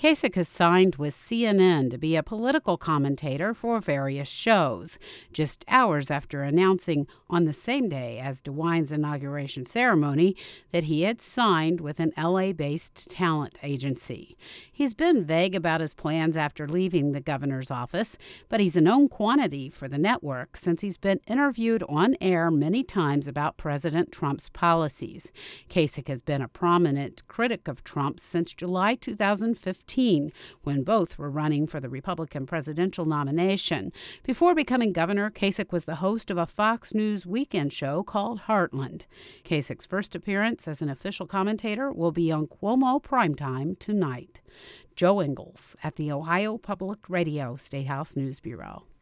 Kasich has signed with CNN to be a political commentator for various shows, just hours after announcing on the same day as DeWine's inauguration ceremony that he had signed with an LA-based talent agency. He's been vague about his plans after leaving the governor's office, but he's a known quantity for the network since he's been interviewed on air many times about President Trump's policies. Kasich has been a prominent critic of Trump since July 2015. When both were running for the Republican presidential nomination. Before becoming governor, Kasich was the host of a Fox News weekend show called Heartland. Kasich's first appearance as an official commentator will be on Cuomo Primetime tonight. Joe Ingles at the Ohio Public Radio State House News Bureau.